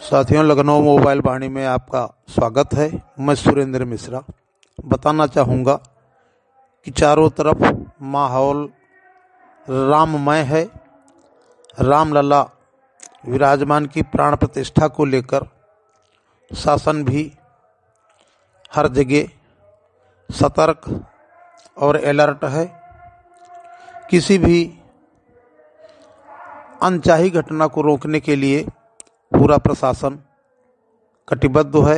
साथियों, लखनऊ मोबाइल वाणी में आपका स्वागत है। मैं सुरेंद्र मिश्रा बताना चाहूँगा कि चारों तरफ माहौल राममय है। रामलला विराजमान की प्राण प्रतिष्ठा को लेकर शासन भी हर जगह सतर्क और अलर्ट है। किसी भी अनचाही घटना को रोकने के लिए पूरा प्रशासन कटिबद्ध है।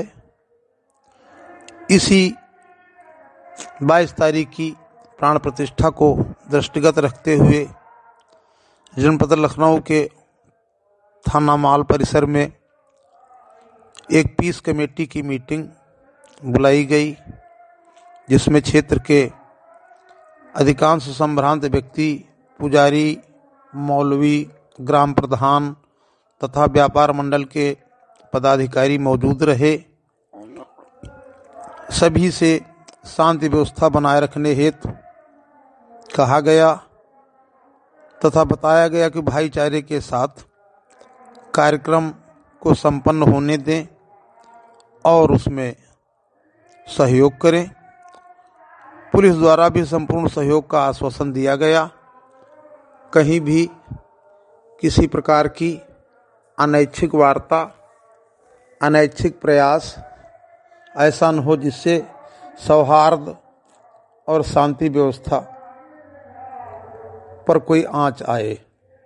इसी 22 तारीख की प्राण प्रतिष्ठा को दृष्टिगत रखते हुए जनपद लखनऊ के थाना माल परिसर में एक पीस कमेटी की मीटिंग बुलाई गई, जिसमें क्षेत्र के अधिकांश संभ्रांत व्यक्ति, पुजारी, मौलवी, ग्राम प्रधान तथा व्यापार मंडल के पदाधिकारी मौजूद रहे। सभी से शांति व्यवस्था बनाए रखने हेतु कहा गया तथा बताया गया कि भाईचारे के साथ कार्यक्रम को संपन्न होने दें और उसमें सहयोग करें। पुलिस द्वारा भी संपूर्ण सहयोग का आश्वासन दिया गया। कहीं भी किसी प्रकार की अनैच्छिक वार्ता, अनैच्छिक प्रयास ऐसा न हो जिससे सौहार्द और शांति व्यवस्था पर कोई आंच आए।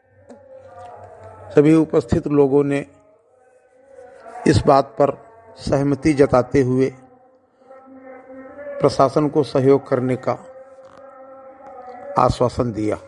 सभी उपस्थित लोगों ने इस बात पर सहमति जताते हुए प्रशासन को सहयोग करने का आश्वासन दिया।